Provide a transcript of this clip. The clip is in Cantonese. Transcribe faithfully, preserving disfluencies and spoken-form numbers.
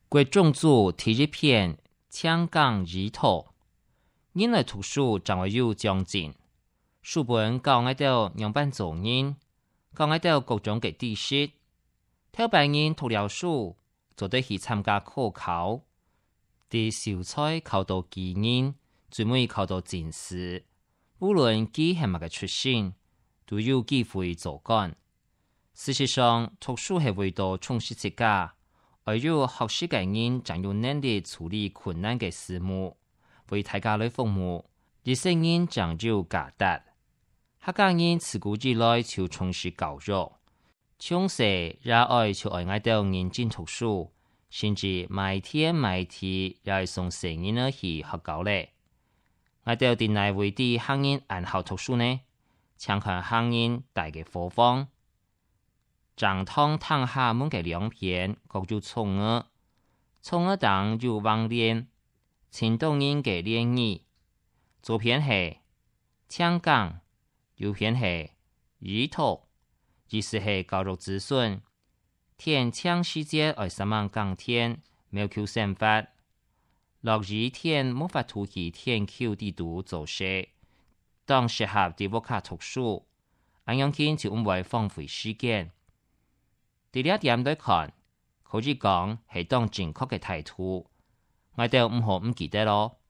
國種組第一篇香港醫圖，人類讀書將會有將近，書本教我哋樣板做人，教我哋各種嘅知識。頭班人讀了書，就得去參加科考，啲小菜考到基因，最尾考到進士。無論佢係乜嘅出身，都有機會做官。事實上，讀書係為咗充實自家，而有學識嘅人將有能力處理困難嘅事務，為大家來服務。一些人將有價值，客家人自古以來就從事教育，從小也愛就愛愛到認真讀書，甚至每天每天也係送成人去學校咧。我哋點來為啲客人安好讀書呢？請看客人大嘅貨方，張湯燙下滿嘅兩片，各有蔥兒，蔥兒當有黃連，青豆人嘅蓮葉，左片係香港，右片係魚頭，意思係教育子孫，天搶世界愛三萬港天，沒求生法。落雨天冇法土去天丘地圖做事，當適合啲屋卡讀書，咁樣見就唔會荒廢時間。第二點來看，可以講係當正確嘅態度，我哋唔好唔記得咯。